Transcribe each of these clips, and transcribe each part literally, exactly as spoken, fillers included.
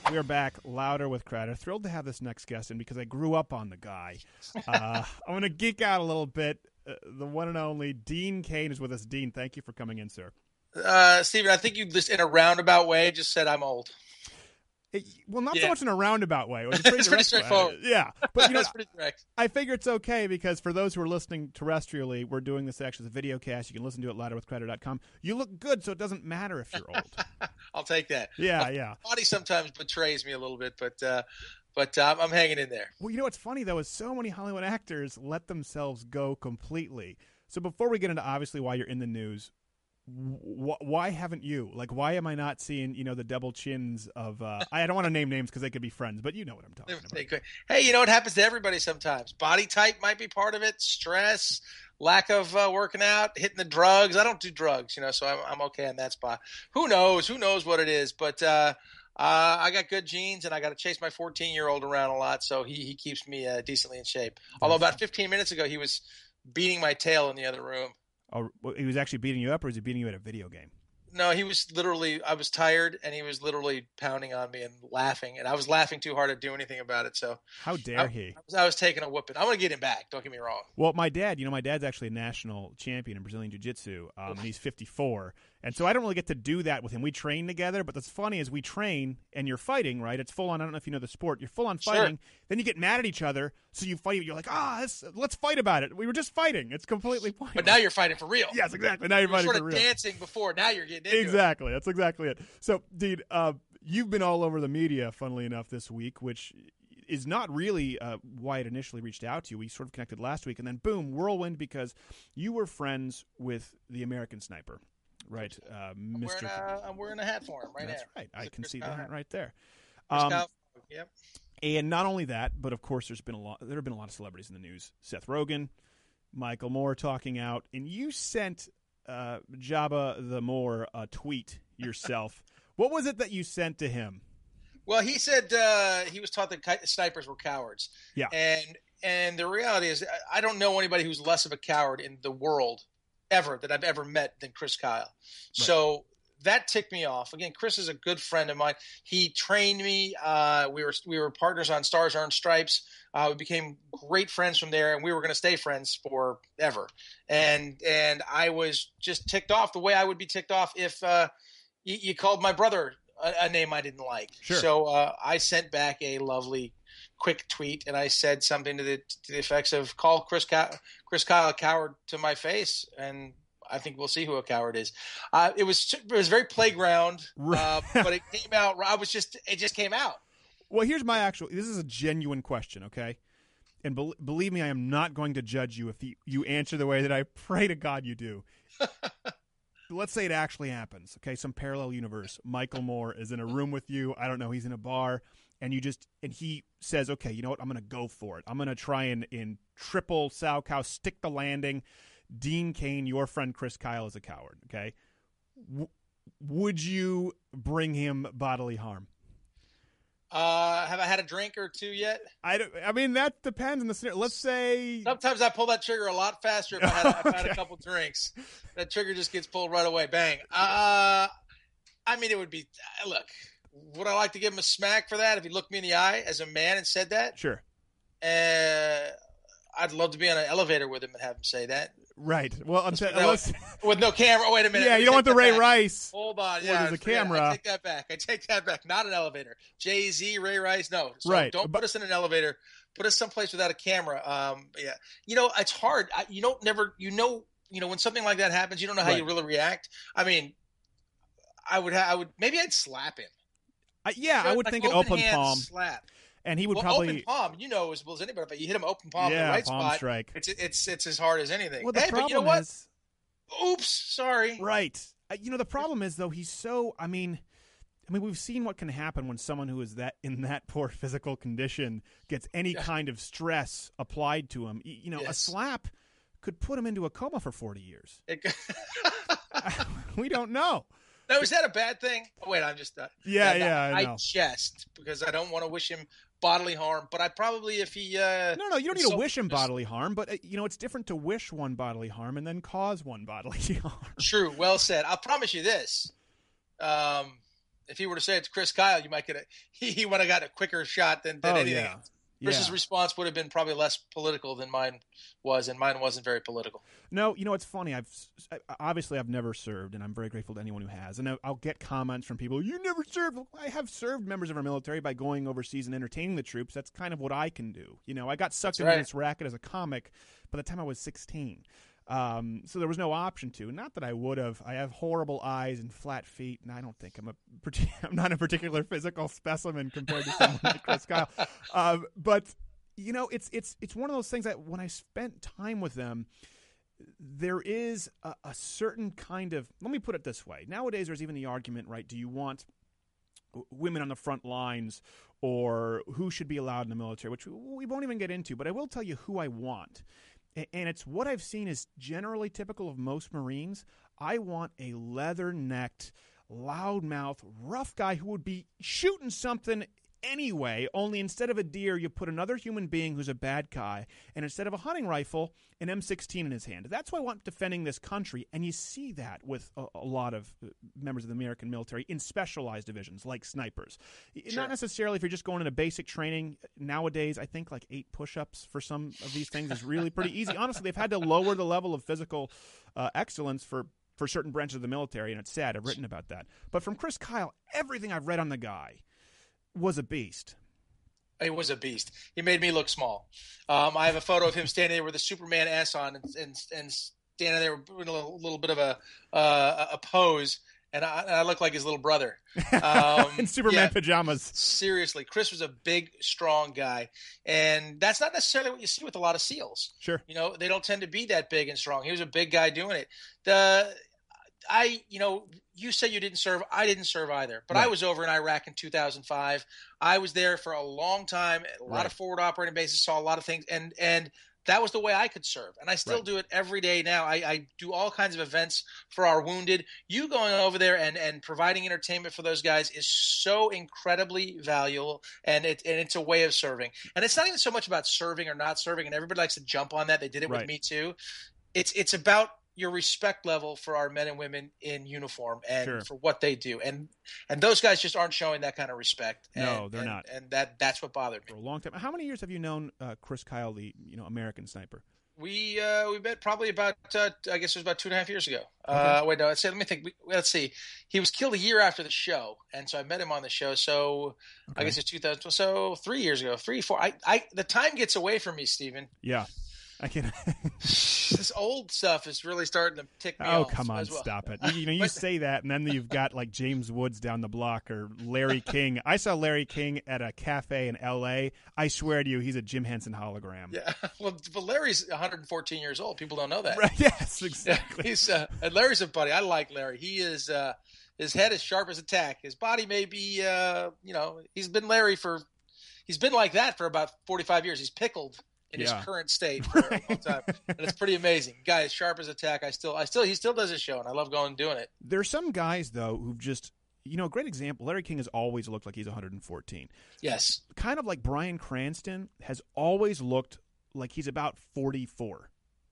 We are back, Louder with Crowder. Thrilled to have this next guest in because I grew up on the guy. Uh, I'm going to geek out a little bit. Uh, the one and only Dean Cain is with us. Dean, thank you for coming in, sir. Uh, Steven, I think you just in a roundabout way just said I'm old. It, well, not yeah. so much in a roundabout way. It was pretty, it's pretty straightforward. Yeah, but you know, That's pretty direct. I figure it's okay because for those who are listening terrestrially, we're doing this actually as a video cast. You can listen to it at louder with crowder dot com. You look good, so it doesn't matter if you're old. I'll take that. Yeah, My yeah. body sometimes betrays me a little bit, but uh, but uh, I'm hanging in there. Well, you know what's funny though is so many Hollywood actors let themselves go completely. So before we get into obviously why you're in the news. Why haven't you? Like, why am I not seeing, you know, the double chins of, uh, I don't want to name names because they could be friends, but you know what I'm talking about. Hey, you know, it happens to everybody sometimes. Body type might be part of it. Stress, lack of uh, working out, hitting the drugs. I don't do drugs, you know, so I'm, I'm okay on that spot. Who knows? Who knows what it is? But uh, uh, I got good genes, and I got to chase my fourteen-year-old around a lot, so he, he keeps me uh, decently in shape. Although about fifteen minutes ago, he was beating my tail in the other room. Oh, he was actually beating you up, or was he beating you at a video game? No, he was literally – I was tired, and he was literally pounding on me and laughing. And I was laughing too hard to do anything about it. So how dare I, he? I was, I was taking a whooping. I'm going to get him back. Don't get me wrong. Well, my dad – you know, my dad's actually a national champion in Brazilian Jiu-Jitsu, um, and he's fifty-four. And so I don't really get to do that with him. We train together, but what's funny is we train and you're fighting, right? It's full on. I don't know if you know the sport. You're full on fighting. Sure. Then you get mad at each other, so you fight. You're like, ah, oh, let's fight about it. We were just fighting. It's completely pointless. But now you're fighting for real. Yes, exactly. Now you're you were fighting sort for of real. Dancing before. Now you're getting into exactly. it. That's exactly it. So, Dean, uh, you've been all over the media, funnily enough, this week, which is not really uh, why it initially reached out to you. We sort of connected last week, and then boom, whirlwind, because you were friends with the American Sniper. Right, uh, I'm Mister Wearing a, I'm wearing a hat for him right That's now. right. I It's can Chris see Kyle the hat hat. right there. Chris Um, Kyle. Yep. and not only that, but of course, there's been a lot. There have been a lot of celebrities in the news. Seth Rogen, Michael Moore talking out, and you sent uh, Jabba the Moore a tweet yourself. What was it that you sent to him? Well, he said uh, he was taught that ki- snipers were cowards. Yeah. And and the reality is, I don't know anybody who's less of a coward in the world ever that I've ever met than Chris Kyle. Right. So that ticked me off. Again, Chris is a good friend of mine. He trained me. Uh, we were we were partners on Stars Earned Stripes. Uh, we became great friends from there, and we were going to stay friends forever. And and I was just ticked off the way I would be ticked off if uh, you, you called my brother a, a name I didn't like. Sure. So uh, I sent back a lovely quick tweet, and I said something to the to the effects of "Call Chris Kyle, Chris Kyle a coward to my face," and I think we'll see who a coward is. Uh, it was it was very playground, uh, but it came out. I was just it just came out. Well, here's my actual. This is a genuine question, okay? And be, believe me, I am not going to judge you if you, you answer the way that I pray to God you do. Let's say it actually happens, okay? Some parallel universe. Michael Moore is in a room with you. I don't know. He's in a bar. And you just and he says, okay, you know what? I'm going to go for it. I'm going to try and in triple sow cow stick the landing. Dean Cain, your friend Chris Kyle, is a coward. Okay, w- would you bring him bodily harm? Uh, have I had a drink or two yet? I don't. I mean, that depends on the scenario. Let's say sometimes I pull that trigger a lot faster if I had, okay. if I had a couple drinks. That trigger just gets pulled right away. Bang. Uh, I mean, it would be look. Would I like to give him a smack for that if he looked me in the eye as a man and said that? Sure. Uh, I'd love to be on an elevator with him and have him say that. Right. Well, I'm saying with no camera. Oh, wait a minute. Yeah, you don't want the Ray back. Rice. Hold on. Yeah, there's a camera. I take that back. I take that back. Not an elevator. Jay-Z, Ray Rice. No. So right. Don't put us in an elevator. Put us someplace without a camera. Um. Yeah. You know, it's hard. I, you don't never. You know. You know when something like that happens, you don't know how right. you really react. I mean, I would. Ha- I would. Maybe I'd slap him. Uh, yeah, so I would like think an open palm slap. And he would well, probably open palm. You know as well as anybody, but you hit him open palm yeah, in the right palm spot. Strike. It's it's it's as hard as anything. Well, the hey, problem but you know what? Is, Oops, sorry. Right. Uh, you know the problem is though he's so. I mean, I mean we've seen what can happen when someone who is that in that poor physical condition gets any yeah. kind of stress applied to him. You know, yes. a slap could put him into a coma for forty years. It we don't know. Now, is that a bad thing? Oh, wait, I'm just uh, yeah, that, yeah. I, I know. jest because I don't want to wish him bodily harm, but I probably if he uh, no, no, you don't need to wish him bodily harm, but uh, you know it's different to wish one bodily harm and then cause one bodily harm. True, well said. I'll promise you this: um, if he were to say it to Chris Kyle, you might get a he, he would have gotten a quicker shot than, than oh, anything yeah. else. Chris's yeah. response would have been probably less political than mine was, and mine wasn't very political. No, you know, it's funny. I've obviously I've never served, and I'm very grateful to anyone who has. And I'll get comments from people, "You never served." I have served members of our military by going overseas and entertaining the troops. That's kind of what I can do. You know, I got sucked That's into right. this racket as a comic by the time I was sixteen. Um, so there was no option to. Not that I would have. I have horrible eyes and flat feet, and I don't think I'm a. I'm not a particular physical specimen compared to someone like Chris Kyle. Um, but you know, it's it's it's one of those things that when I spent time with them, there is a, a certain kind of. Let me put it this way. Nowadays, there's even the argument, right? Do you want women on the front lines, or who should be allowed in the military? Which we won't even get into. But I will tell you who I want. And it's what I've seen is generally typical of most Marines. I want a leather-necked, loudmouth, rough guy who would be shooting something anyway, only instead of a deer, you put another human being who's a bad guy, and instead of a hunting rifle, an M sixteen in his hand. That's why I want defending this country, and you see that with a, a lot of members of the American military in specialized divisions like snipers. Sure. Not necessarily if you're just going into basic training. Nowadays, I think like eight push-ups for some of these things is really pretty easy. Honestly, they've had to lower the level of physical uh, excellence for for certain branches of the military, and it's sad. I've written about that. But from Chris Kyle, everything I've read on the guy was a beast. He was a beast. He made me look small. Um, I have a photo of him standing there with a Superman S on and and, and standing there with a little, little bit of a uh, a pose, and I, and I look like his little brother. Um, in Superman yeah, pajamas. Seriously, Chris was a big, strong guy, and that's not necessarily what you see with a lot of SEALs. Sure. You know, they don't tend to be that big and strong. He was a big guy doing it. The I, you know, you say you didn't serve. I didn't serve either, but right. I was over in Iraq in two thousand five. I was there for a long time, a lot right. of forward operating bases, saw a lot of things, and and that was the way I could serve. And I still right. do it every day now. I, I do all kinds of events for our wounded. You going over there and, and providing entertainment for those guys is so incredibly valuable, and it and it's a way of serving. And it's not even so much about serving or not serving, and everybody likes to jump on that. They did it right. with me too. It's it's about your respect level for our men and women in uniform and sure. for what they do. And and those guys just aren't showing that kind of respect. And, no, they're and, not. And that that's what bothered me. For a long time. How many years have you known uh, Chris Kyle, the you know American sniper? We uh, we met probably about uh, I guess it was about two and a half years ago. Okay. Uh, wait, no, let's say, let me think. We, let's see. He was killed a year after the show, and so I met him on the show. So okay. I guess it's two thousand. So three years ago, three, four. I, I the time gets away from me, Stephen. Yeah. I can. This old stuff is really starting to tick me oh, off. Oh, come on, well. stop it. You, you know, you say that, and then you've got like James Woods down the block or Larry King. I saw Larry King at a cafe in L A. I swear to you, he's a Jim Henson hologram. Yeah, well, but Larry's one hundred fourteen years old. People don't know that. Right, yes, exactly. Yeah, he's, uh, and Larry's a buddy. I like Larry. He is, uh, his head is sharp as a tack. His body may be, uh, you know, he's been Larry for, he's been like that for about forty-five years. He's pickled in yeah. his current state for a long time, and it's pretty amazing. Guy is sharp as a tack. I still, I still, he still does his show, and I love going and doing it. There's some guys though who've just, you know, a great example. Larry King has always looked like he's one hundred fourteen. Yes, kind of like Bryan Cranston has always looked like he's about forty-four.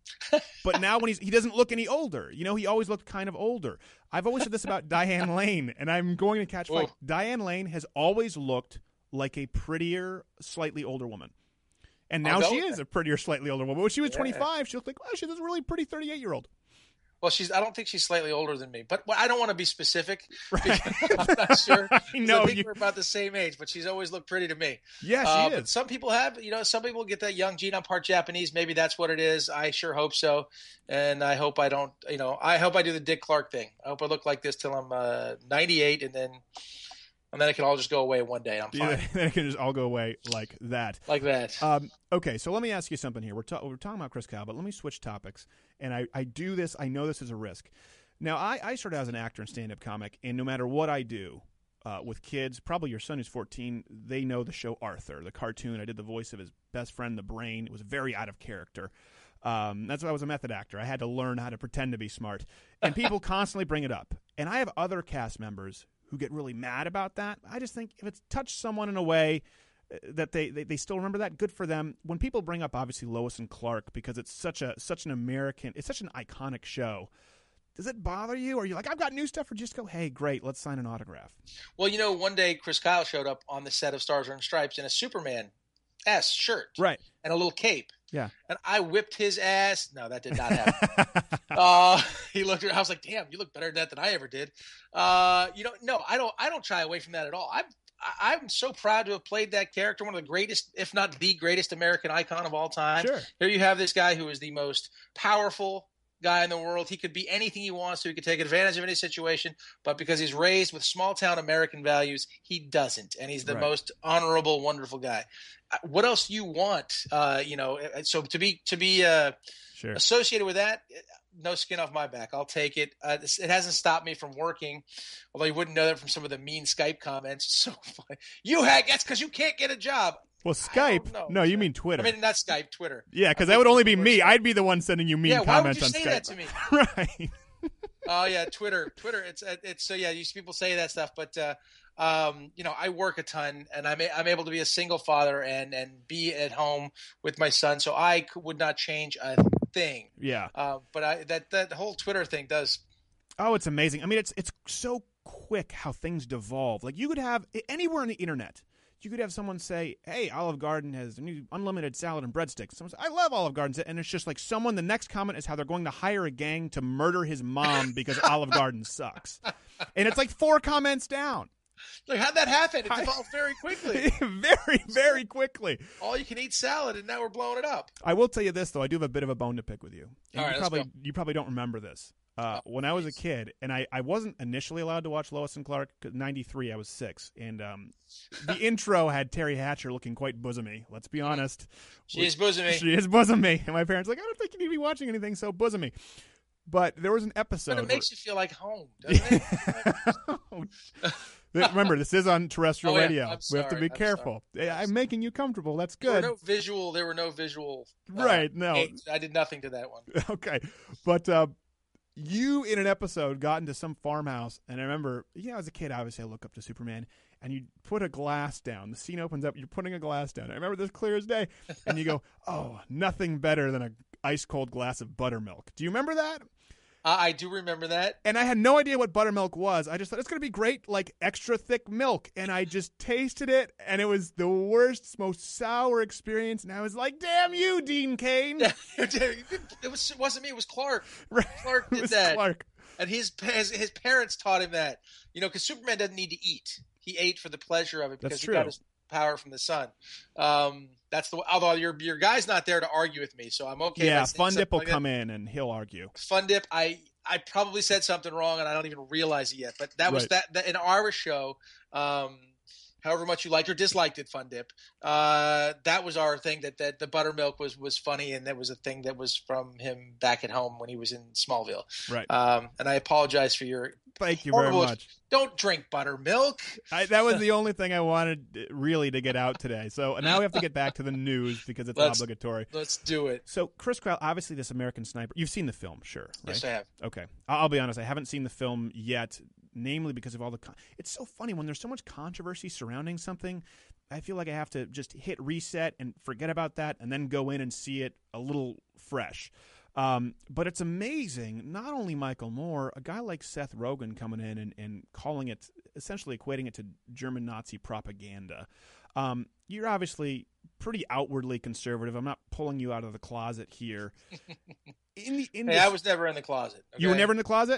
But now when he's he doesn't look any older. You know, he always looked kind of older. I've always said this about Diane Lane, and I'm going to catch flight. Diane Lane has always looked like a prettier, slightly older woman. And now she is a prettier, slightly older woman. When she was yeah. twenty-five, she looked like, oh, she's a really pretty thirty-eight-year-old. Well, she's. I don't think she's slightly older than me, but I don't want to be specific. Right. I'm not sure. I know. I think you... we're about the same age, but she's always looked pretty to me. Yeah, she uh, is. But some people have, you know, some people get that young gene. I'm part Japanese. Maybe that's what it is. I sure hope so. And I hope I don't, you know, I hope I do the Dick Clark thing. I hope I look like this till I'm uh, ninety-eight, and then and then it can all just go away one day. I'm fine. Yeah, then it can just all go away like that. Like that. Um, okay, so let me ask you something here. We're, ta- we're talking about Chris Kyle, but let me switch topics. And I, I do this. I know this is a risk. Now, I, I started out as an actor and stand-up comic, and no matter what I do uh, with kids, probably your son who's fourteen, they know the show Arthur, the cartoon. I did the voice of his best friend, the Brain. It was very out of character. Um, that's why I was a method actor. I had to learn how to pretend to be smart. And people constantly bring it up. And I have other cast members who get really mad about that. I just think if it's touched someone in a way that they, they, they still remember that, good for them. When people bring up, obviously, Lois and Clark, because it's such a such an American, it's such an iconic show, does it bother you? Or are you like, I've got new stuff, or just go, hey, great, let's sign an autograph? Well, you know, one day Chris Kyle showed up on the set of Stars and Stripes in a Superman S shirt. Right. And a little cape. Yeah. And I whipped his ass. No, that did not happen. uh, he looked at I was like, damn, you look better at that than I ever did. Uh, you know, no, I don't I don't shy away from that at all. I'm I'm so proud to have played that character, one of the greatest, if not the greatest American icon of all time. Sure. Here you have this guy who is the most powerful guy in the world. He could be anything he wants to. He could take advantage of any situation, but because he's raised with small town American values, he doesn't. And he's the right. most honorable, wonderful guy. What else you want? Uh, you know, so to be to be uh, sure. associated with that, no skin off my back. I'll take it. Uh, this, it hasn't stopped me from working, although you wouldn't know that from some of the mean Skype comments. So funny. You hack. That's because you can't get a job. Well, Skype. No, you mean Twitter. I mean, not Skype, Twitter. Yeah, because that would only be me. Skype. I'd be the one sending you mean yeah, comments on Skype. Yeah, why would you say Skype. that to me? Right. Oh uh, yeah, Twitter. Twitter. It's it's so yeah. These people say that stuff, but uh, um, you know, I work a ton, and I'm I'm able to be a single father and and be at home with my son, so I would not change a thing. Yeah. Uh, but I that that whole Twitter thing does. Oh, it's amazing. I mean, it's it's so quick how things devolve. Like you could have anywhere on the internet. You could have someone say, hey, Olive Garden has a new unlimited salad and breadsticks. Someone says, I love Olive Garden. And it's just like someone, the next comment is how they're going to hire a gang to murder his mom because Olive Garden sucks. And it's like four comments down. Like, how'd that happen? It evolved very quickly. very, very quickly. All you can eat salad, and now we're blowing it up. I will tell you this, though. I do have a bit of a bone to pick with you. And All right, you probably let's go. you probably don't remember this. Uh, oh, when I was a kid, and I, I wasn't initially allowed to watch Lois and Clark, because ninety-three, I was six, and um, the intro had Terry Hatcher looking quite bosomy, let's be honest. She is bosomy. She is bosomy. And my parents were like, I don't think you need to be watching anything so bosomy. But there was an episode. But it makes where... you feel like home, doesn't it? Remember, this is on terrestrial oh, yeah. radio. I'm sorry. We have to be I'm careful. Sorry. I'm making you comfortable. That's There good. were no visual. There were no visual. Uh, right. No. aids. I did nothing to that one. Okay. But uh, you, in an episode, got into some farmhouse. And I remember, you know, as a kid, obviously, I look up to Superman. And you put a glass down. The scene opens up. You're putting a glass down. I remember this clear as day. And you go, oh, nothing better than a ice-cold glass of buttermilk. Do you remember that? Uh, I do remember that. And I had no idea what buttermilk was. I just thought it's going to be great, like extra thick milk. And I just tasted it, and it was the worst, most sour experience. And I was like, damn you, Dean Cain. it, was, it wasn't me. It was Clark. Right. Clark did it was that. Clark. And his, his his parents taught him that. You know, because Superman doesn't need to eat. He ate for the pleasure of it because That's he true. got his power from the sun. Um, that's the. Although your your guy's not there to argue with me, so I'm okay. Yeah, Fun Dip will like come that. in and he'll argue. Fun Dip, I I probably said something wrong and I don't even realize it yet. But that was Right. that, that in our show. Um, however much you liked or disliked it, Fun Dip, uh, that was our thing. That that the buttermilk was was funny, and that was a thing that was from him back at home when he was in Smallville. Right. Um, and I apologize for your. Thank you very horrible- much. Don't drink buttermilk. I, that was the only thing I wanted really to get out today. So now we have to get back to the news because it's Let's- obligatory. Let's do it. So Chris Kyle, obviously this American Sniper. You've seen the film, sure, right? Yes, I have. Okay. I'll I'll be honest. I haven't seen the film yet, namely because of all the con- – it's so funny when there's so much controversy surrounding something. I feel like I have to just hit reset and forget about that and then go in and see it a little fresh. Um, but it's amazing, not only Michael Moore, a guy like Seth Rogen coming in and, and calling it – essentially equating it to German Nazi propaganda. Um, you're obviously pretty outwardly conservative. I'm not pulling you out of the closet here. In the in Hey, this, I was never in the closet. Okay? You were never in the closet?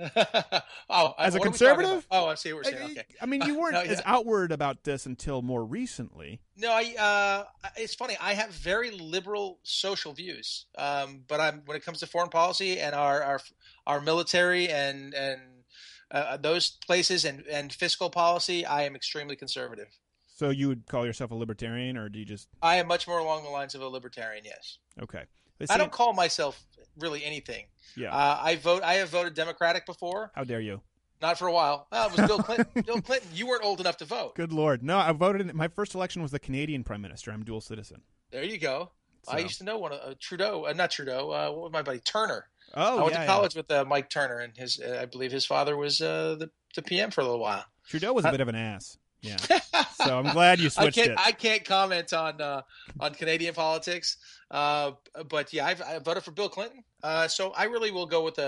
oh, As a what are we talking conservative? about? Oh, I see what we're saying. Okay. I mean, you weren't No, yeah. as outward about this until more recently. No, I. Uh, it's funny. I have very liberal social views, um, but I'm when it comes to foreign policy and our our, our military and and uh, those places and, and fiscal policy, I am extremely conservative. So you would call yourself a libertarian, or do you just? I am much more along the lines of a libertarian. Yes. Okay. I don't call myself really anything. Yeah. Uh, I vote. I have voted Democratic before. How dare you? Not for a while. Oh, it was Bill Clinton. Bill Clinton. You weren't old enough to vote. Good Lord. No, I voted. In, my first election was the Canadian Prime Minister. I'm dual citizen. There you go. So. I used to know one of uh, Trudeau. Uh, not Trudeau. Uh, what was my buddy? Turner. Oh, I went yeah, to college yeah. with uh, Mike Turner, and his. Uh, I believe his father was uh, the the P M for a little while. Trudeau was a bit of an ass. Yeah. So I'm glad you switched I can't, it. I can't comment on uh, on Canadian politics, uh, but yeah, I've, I voted for Bill Clinton. Uh, so I really will go with a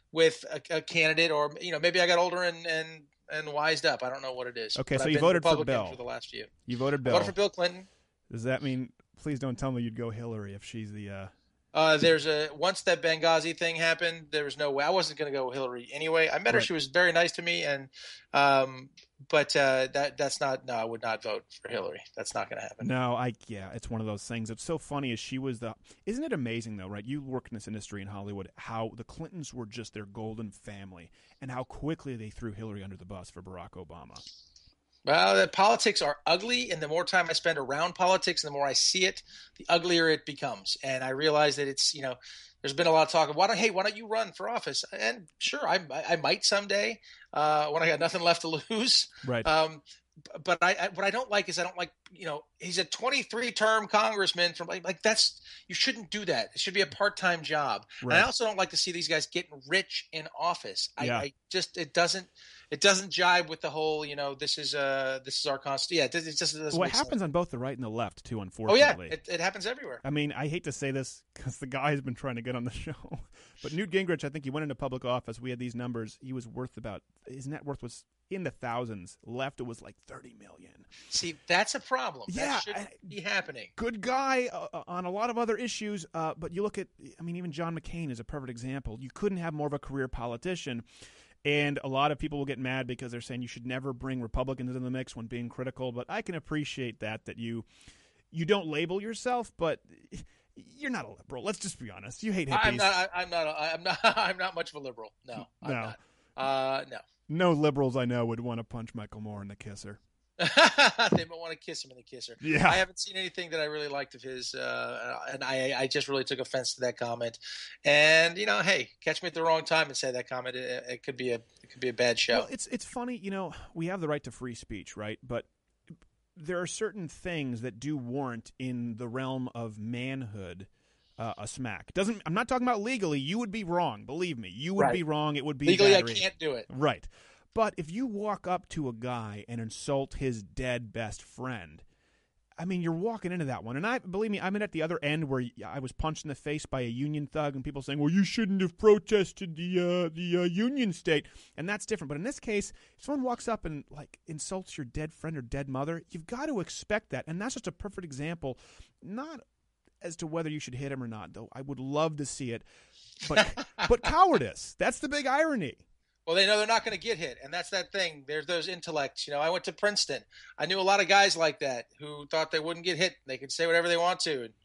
with a, a candidate, or you know, maybe I got older and and and wised up. I don't know what it is. Okay, but so I've you been voted for Republican Bill. for the last few. You voted Bill. I voted for Bill Clinton. Does that mean? Please don't tell me you'd go Hillary if she's the. Uh... Uh, there's a once that Benghazi thing happened, there was no way. I wasn't going to go Hillary anyway. I met her; Right. she was very nice to me, and um, but uh, that that's not. No, I would not vote for Hillary. That's not going to happen. No, I yeah, it's one of those things. It's so funny as she was the. Isn't it amazing though, right? You work in this industry in Hollywood. How the Clintons were just their golden family, and how quickly they threw Hillary under the bus for Barack Obama. Well, the politics are ugly, and the more time I spend around politics, and the more I see it, the uglier it becomes. And I realize that it's, you know, there's been a lot of talk of why don't, hey, why don't you run for office? And sure, I, I might someday uh, when I got nothing left to lose. Right. Um, but I, I, what I don't like is I don't like, you know, he's a twenty-three term congressman from like, like that's, you shouldn't do that. It should be a part-time job. Right. And I also don't like to see these guys getting rich in office. I, Yeah. I just, it doesn't, it doesn't jibe with the whole, you know, this is, uh, this is our constitution. Yeah. It, it just doesn't Well, make it happens sense. on both the right and the left too. Oh Unfortunately. yeah. It, it happens everywhere. I mean, I hate to say this because the guy has been trying to get on the show, but Newt Gingrich, I think he went into public office. We had these numbers. He was worth about his net worth was in the thousands. Left, it was like thirty million. See, that's a problem. Yeah, That shouldn't I- be happening. Good guy uh, on a lot of other issues, uh, but you look at, I mean, even John McCain is a perfect example. You couldn't have more of a career politician, and a lot of people will get mad because they're saying you should never bring Republicans into the mix when being critical. But I can appreciate that that you you don't label yourself, but you're not a liberal. Let's just be honest. You hate hippies. I'm not. I, I'm not. I'm not. I'm not much of a liberal. No. I'm No. Not. Uh, no. No liberals I know would want to punch Michael Moore in the kisser. They might want to kiss him in the kisser. Yeah. I haven't seen anything that I really liked of his, uh, and I, I just really took offense to that comment. And you know, hey, catch me at the wrong time and say that comment. It, it could be a, it could be a bad show. Well, it's it's funny, you know, we have the right to free speech, right? But there are certain things that do warrant in the realm of manhood uh, a smack. Doesn't I'm not talking about legally. You would be wrong. Believe me, you would Right. be wrong. It would be Legally, battery. I can't do it. Right. But if you walk up to a guy and insult his dead best friend, I mean, you're walking into that one. And I believe me, I'm at the other end where I was punched in the face by a union thug and people saying, well, you shouldn't have protested the uh, the uh, union state. And that's different. But in this case, if someone walks up and like insults your dead friend or dead mother, you've got to expect that. And that's just a perfect example, not as to whether you should hit him or not, though I would love to see it. But but cowardice. That's the big irony. Well, they know they're not going to get hit, and that's that thing. There's those intellects. You know, I went to Princeton. I knew a lot of guys like that who thought they wouldn't get hit. They could say whatever they want to. And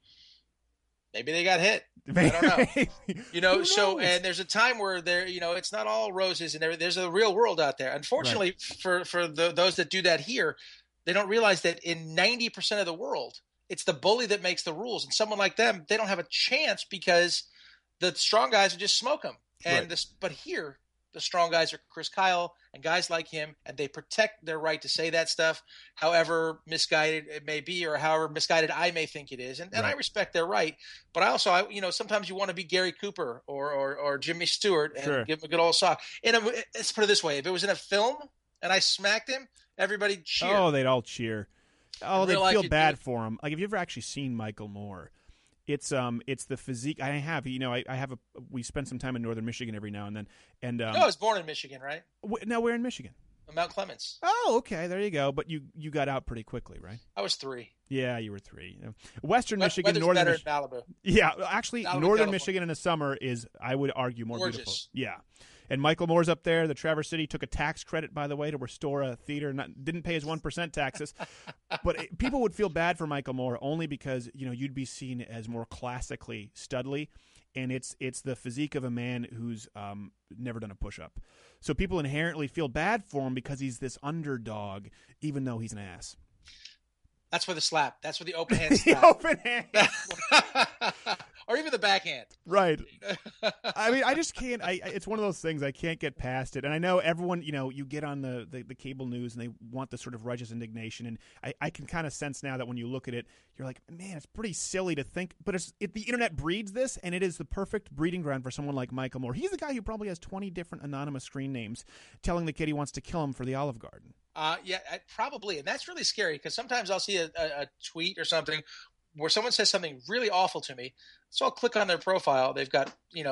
maybe they got hit. I don't know. You know, Who so knows? and there's a time where there, you know, it's not all roses and everything. There's a real world out there. Unfortunately, for for the, those that do that here, they don't realize that in ninety percent of the world, it's the bully that makes the rules, and someone like them, they don't have a chance because the strong guys would just smoke them. And Right. this, but here, the strong guys are Chris Kyle and guys like him, and they protect their right to say that stuff, however misguided it may be, or however misguided I may think it is. And, and I Right. respect their right. But I also, I, you know, sometimes you want to be Gary Cooper or or, or Jimmy Stewart and Sure. give him a good old sock. And it, let's put it this way: if it was in a film and I smacked him, everybody cheer. Oh, they'd all cheer. Oh, In they'd real life, feel you'd bad do- for him. Like, have you ever actually seen Michael Moore? It's um, it's the physique. I have, you know, I, I have a. We spend some time in northern Michigan every now and then, and um, no, I was born in Michigan, right? w- now we're in Michigan. Mount Clemens. Oh, okay, there you go. But you you got out pretty quickly, right? I was three. Yeah, you were three. Uh, Western We- Michigan, Weather's northern better Michigan. in Malibu. Yeah, actually, Malibu, northern California. Michigan in the summer is, I would argue, more Gorgeous. beautiful. Yeah. And Michael Moore's up there. The Traverse City took a tax credit, by the way, to restore a theater. Not, didn't pay his one percent taxes. But it, people would feel bad for Michael Moore only because, you know, you'd be seen as more classically studly. And it's it's the physique of a man who's um, never done a push-up. So people inherently feel bad for him because he's this underdog, even though he's an ass. That's where the slap. That's where the open hand The slap. open hand. Or even the backhand. Right. I mean, I just can't. I it's one of those things I can't get past it. And I know everyone, you know, you get on the, the, the cable news and they want this sort of righteous indignation. And I, I can kind of sense now that when you look at it, you're like, man, it's pretty silly to think. But it's it, the internet breeds this, and it is the perfect breeding ground for someone like Michael Moore. He's the guy who probably has twenty different anonymous screen names telling the kid he wants to kill him for the Olive Garden. Uh, yeah, I, probably. And that's really scary because sometimes I'll see a, a, a tweet or something where someone says something really awful to me. So I'll click on their profile. They've got, you know,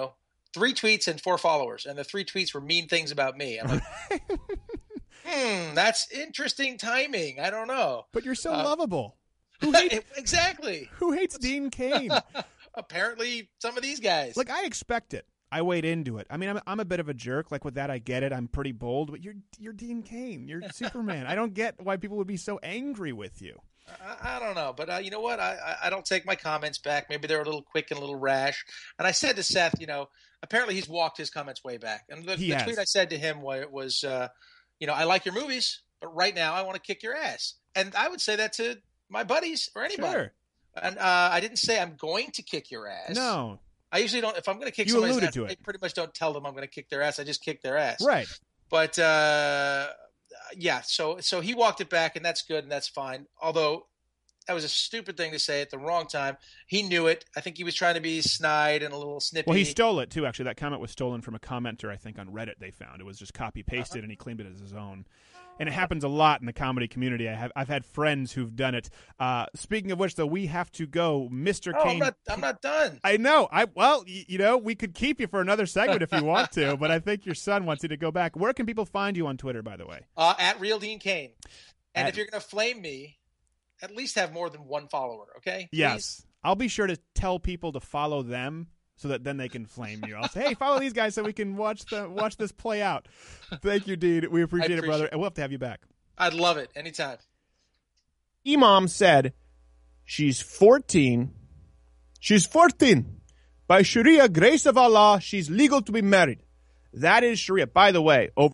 three tweets and four followers, and the three tweets were mean things about me. I'm like, hmm, that's interesting timing. I don't know. But you're so uh, lovable. Who hates, exactly. Who hates Dean Cain? Apparently, some of these guys. Like, I expect it. I wade into it. I mean, I'm I'm a bit of a jerk. Like with that, I get it. I'm pretty bold, but you're you're Dean Cain. You're Superman. I don't get why people would be so angry with you. I, I don't know, but uh, you know what? I, I I don't take my comments back. Maybe they're a little quick and a little rash. And I said to Seth, you know, apparently he's walked his comments way back. And the, the tweet I said to him was, was uh, you know, I like your movies, but right now I want to kick your ass. And I would say that to my buddies or anybody. Sure. And uh, I didn't say I'm going to kick your ass. No. I usually don't. If I'm going to kick you somebody's alluded ass, to I it. pretty much don't tell them I'm going to kick their ass. I just kick their ass. Right. But uh, yeah, so so he walked it back, and that's good, and that's fine. Although that was a stupid thing to say at the wrong time. He knew it. I think he was trying to be snide and a little snippy. Well, he stole it too. Actually, that comment was stolen from a commenter. I think on Reddit they found it was just copy pasted, uh-huh. and he claimed it as his own. And it happens a lot in the comedy community. I have I've had friends who've done it. Uh, speaking of which, though, we have to go, Mister Oh, Cain. I'm not, I'm not done. I know. I well, y- you know, we could keep you for another segment if you want to, but I think your son wants you to go back. Where can people find you on Twitter, by the way? Uh, at Real Dean Cain. And at, if you're going to flame me, at least have more than one follower, okay? Please? Yes. I'll be sure to tell people to follow them so that then they can flame you. I'll say, hey, follow these guys so we can watch the watch this play out. Thank you, Dean. We appreciate, appreciate it, brother. It. And we'll have to have you back. I'd love it. Anytime. Imam said she's fourteen. She's fourteen. By Sharia, grace of Allah, she's legal to be married. That is Sharia. By the way, over